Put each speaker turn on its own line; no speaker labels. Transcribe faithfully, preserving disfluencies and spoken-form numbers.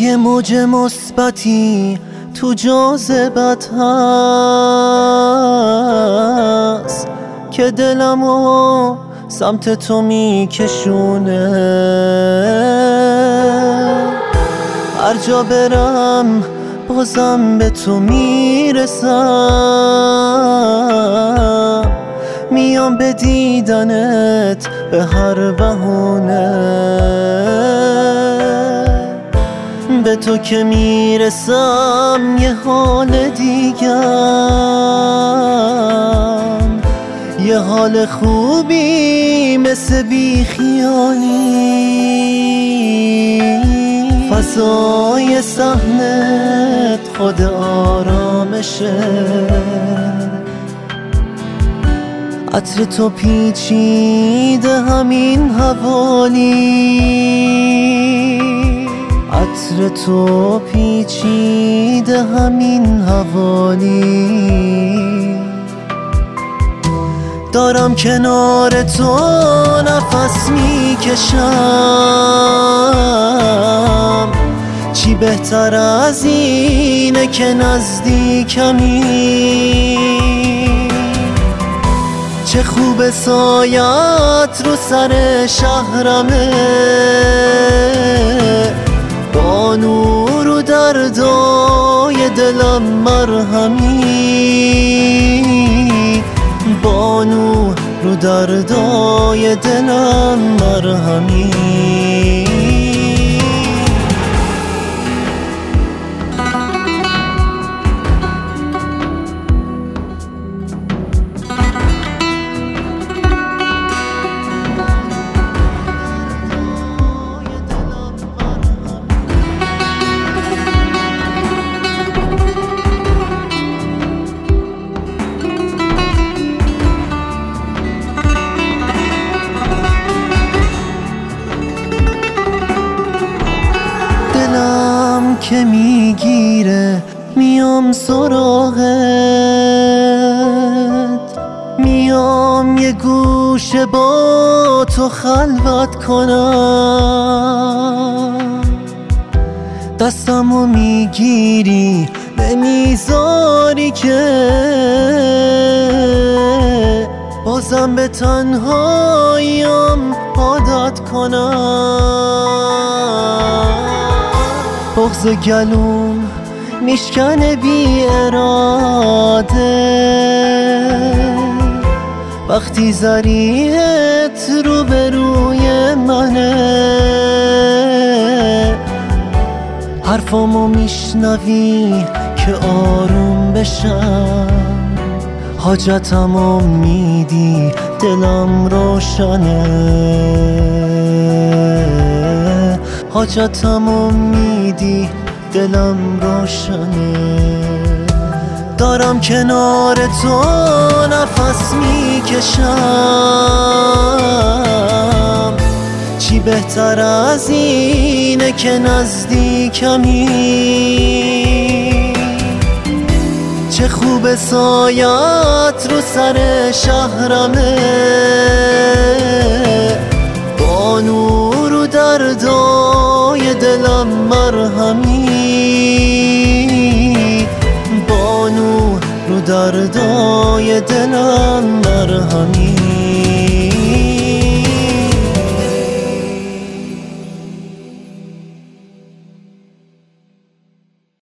یه موج مثبتی تو جاذبت هست که دلمو سمت تو میکشونه. هر جا برم بازم به تو میرسم، میام به دیدنت به هر بهونه. به تو که میرسم یه حال دیگم، یه حال خوبی مثل بی خیالی. فضای صحنت خود آرامشه، عطر تو پیچیده همین حوالی، عطر تو پیچیده همین حوالی. دارم کنار تو نفس میکشم، چی بهتر از اینه که نزدیکمی. چه خوب سایت رو سر شهرمه، با نور و دردای دلم مرهمی، با نور رو دردای دلم مرهمی. دلم که میگیره میام سراغت، میام یه گوشه با تو خلوت کنم. دستمو میگیری نمیذاری که بازم به تنهاییم عادت کنم. بغض گلوم میشکنه بی اراده، وقتی ذریعت رو به روی منه. حرفامو میشنوی که آروم بشم، حاجتمو میدی دلم روشنه، حاجتمو میدی دلم روشنه. دارم کنار تو نفس میکشم، چی بهتر از اینه که نزدیکمی. چه خوب سایت رو سر شهرمه، با نور و دردای دلم مرهمی، با نور رو دردای دلم مرهمی.